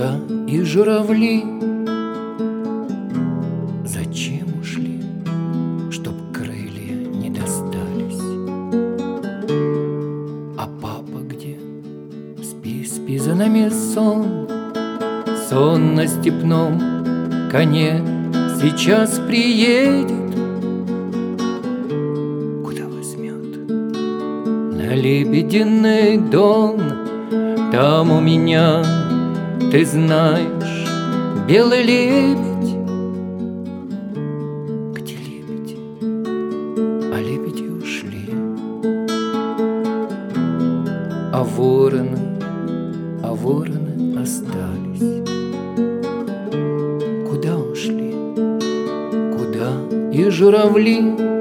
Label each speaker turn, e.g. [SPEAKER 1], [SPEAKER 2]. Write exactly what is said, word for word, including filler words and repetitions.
[SPEAKER 1] Куда и журавли? Зачем ушли? Чтоб крылья не достались. А папа где? Спи, спи, за нами сон. Сон на степном коне сейчас приедет. Куда возьмет? На Лебединый Дон. Там у меня, ты знаешь, белый лебедь. Где лебеди? А лебеди ушли. А вороны, а вороны остались. Куда ушли? Куда и журавли?